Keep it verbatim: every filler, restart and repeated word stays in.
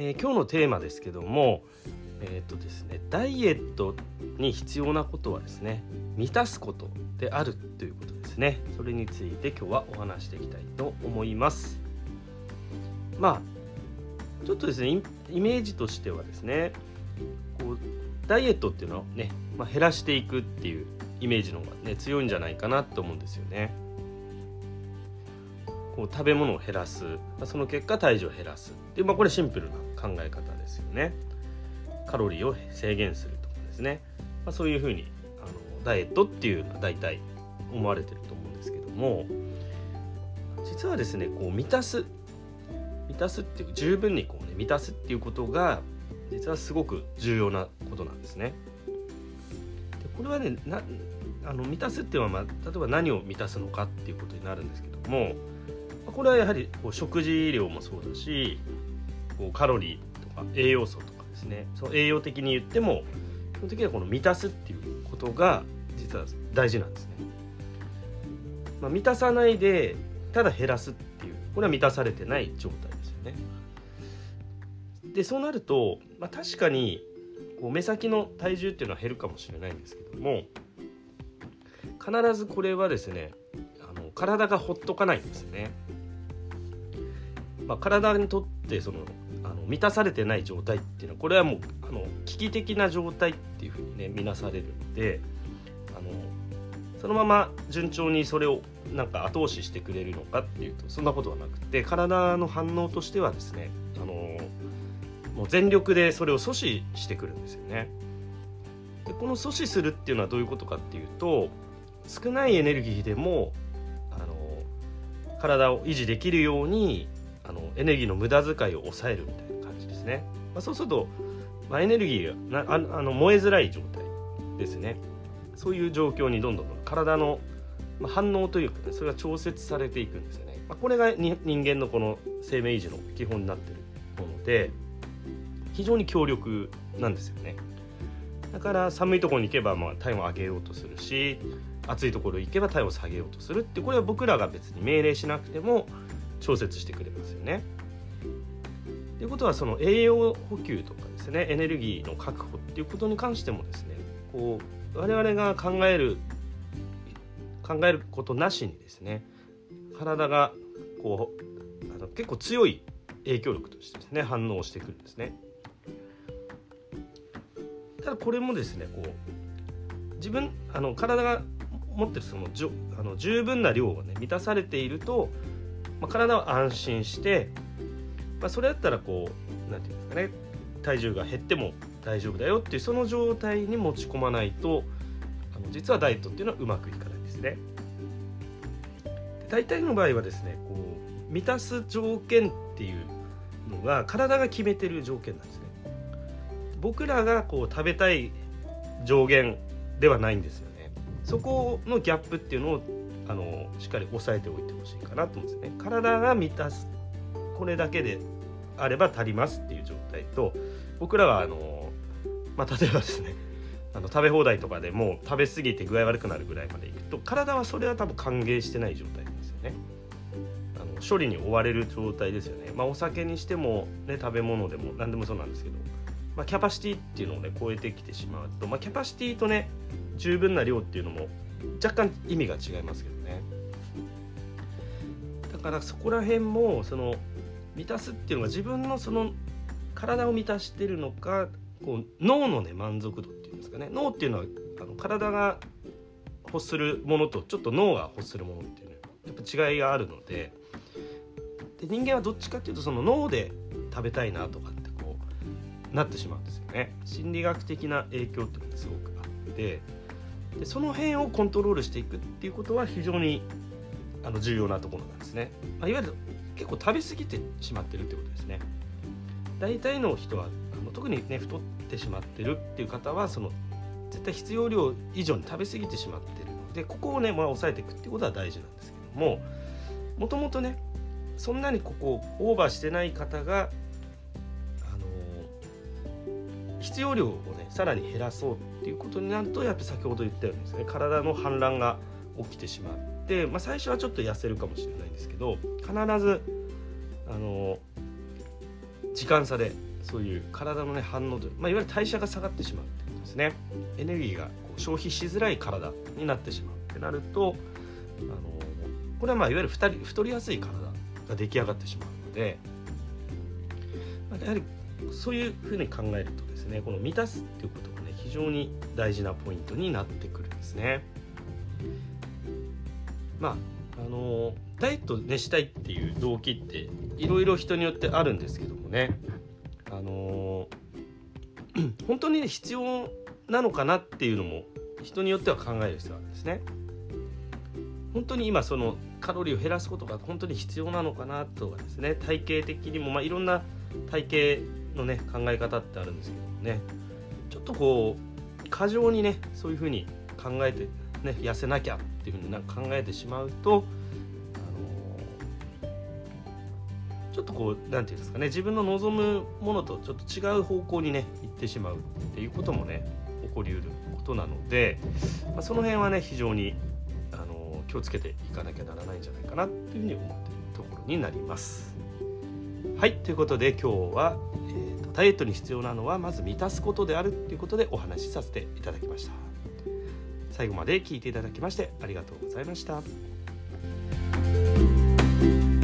えー、今日のテーマですけども、えーとですね、ダイエットに必要なことはですね、満たすことであるということですね。それについて今日はお話していきたいと思います。まあちょっとですね、イメージとしてはですね、こうダイエットっていうのをね、まあ、減らしていくっていうイメージの方がね強いんじゃないかなと思うんですよね。こう食べ物を減らす、その結果体重を減らすっていう、まあ、これシンプルな考え方ですよね。カロリーを制限するとかですね、まあ、そういうふうにあのダイエットっていうのは大体思われてると思うんですけども、実はですね、こう満たす満たすっていう十分にこう、ね、満たすっていうことが実はすごく重要なことなんですね。でこれはねなあの満たすっていうのは、まあ、例えば何を満たすのかっていうことになるんですけども、これはやはりこう食事量もそうだし、こうカロリーとか栄養素とかですね、その栄養的に言っても基本的にはこの満たすっていうことが実は大事なんですね。まあ、満たさないでただ減らすっていう、これは満たされてない状態ですよね。でそうなると、まあ、確かにこう目先の体重っていうのは減るかもしれないんですけども、必ずこれはですね、あの体がほっとかないんですよね。まあ、体にとってそのあの満たされてない状態っていうのは、これはもうあの危機的な状態っていうふうにね見なされるので、あのそのまま順調にそれをなんか後押ししてくれるのかっていうと、そんなことはなくて、体の反応としてはですね、あのもう全力でそれを阻止してくるんですよね。でこの阻止するっていうのはどういうことかっていうと、少ないエネルギーでもあの体を維持できるようにあのエネルギーの無駄遣いを抑えるみたいな感じですね。まあ、そうすると、まあ、エネルギーがなああの燃えづらい状態ですね。そういう状況にどんどん体の、まあ、反応というかね、それが調節されていくんですよね。まあ、これがに人間のこの生命維持の基本になっているもので、非常に強力なんですよね。だから寒いところに行けば、まあ、体温を上げようとするし、暑いところに行けば体温を下げようとするって、これは僕らが別に命令しなくても調節してくれますよね。ということは、その栄養補給とかですね、エネルギーの確保っていうことに関してもですね、こう我々が考える考えることなしにですね、体がこうあの結構強い影響力としてですね反応してくるんですね。ただこれもですね、こう自分あの体が持ってるそのじょあの十分な量がね満たされていると、まあ、体は安心して、まあ、それだったらこうなんていうんですかね、体重が減っても大丈夫だよっていう、その状態に持ち込まないと、あの実はダイエットっていうのはうまくいかないですね。大体の場合はですね、こう満たす条件っていうのが体が決めてる条件なんですね。僕らがこう食べたい上限ではないんですよね。そこのギャップっていうのをあのしっかり押さえておいてほしいかなと思うんですね。体が満たす、これだけであれば足りますっていう状態と、僕らはあの、まあ、例えばですね、あの食べ放題とかでもう食べ過ぎて具合悪くなるぐらいまでいくと、体はそれは多分歓迎してない状態なんですよね。あの処理に追われる状態ですよね。まあ、お酒にしても、ね、食べ物でも何でもそうなんですけど、まあ、キャパシティっていうのをね超えてきてしまうと、まあ、キャパシティとね十分な量っていうのも若干意味が違いますけどね。だからそこら辺もその満たすっていうのが自分のその体を満たしてるのか、こう脳のね満足度っていうんですかね。脳っていうのはあの体が欲するものとちょっと脳が欲するものっていうのはやっぱ違いがあるので、で人間はどっちかっていうとその脳で食べたいなとかってこうなってしまうんですよね。心理学的な影響っていうのがすごくあって、でその辺をコントロールしていくっていうことは非常にあの重要なところなんですね。まあ、いわゆる結構食べ過ぎてしまってるってことですね。大体の人はあの特にね太ってしまってるっていう方は、その絶対必要量以上に食べ過ぎてしまってるので、ここをね、まあ、抑えていくっていうことは大事なんですけども、もともとねそんなにここオーバーしてない方が、あのー、必要量をねさらに減らそうっていうことになると、やっぱり先ほど言ったようにですね、体の反乱が起きてしまって、まあ、最初はちょっと痩せるかもしれないんですけど、必ずあのー、時間差でそういう体のね反応で、まあ、いわゆる代謝が下がってしまうってことですね。エネルギーがこう消費しづらい体になってしまうってなると、あのこれはまあいわゆる太り、太りやすい体が出来上がってしまうので、まあ、やはりそういうふうに考えるとですね、この満たすっていうことがね非常に大事なポイントになってくるんですね。まああのダイエットねしたいっていう動機っていろいろ人によってあるんですけどもね、あの本当に、ね、必要なのかなっていうのも人によっては考える必要があるんですね。本当に今そのカロリーを減らすことが本当に必要なのかなとかですね、体型的にも、まあ、いろんな体型のね考え方ってあるんですけどもね、ちょっとこう過剰にねそういうふうに考えてね痩せなきゃっていうふうになんか考えてしまうと、あのー、ちょっとこうなんていうんですかね、自分の望むものとちょっと違う方向にね行ってしまうっていうこともね起こりうることなので、まあ、その辺はね非常にあのー、気をつけていかなきゃならないんじゃないかなっていうふうに思っているところになります。はい、ということで今日は、えーと、ダイエットに必要なのはまず満たすことであるということでお話しさせていただきました。最後まで聞いていただきましてありがとうございました。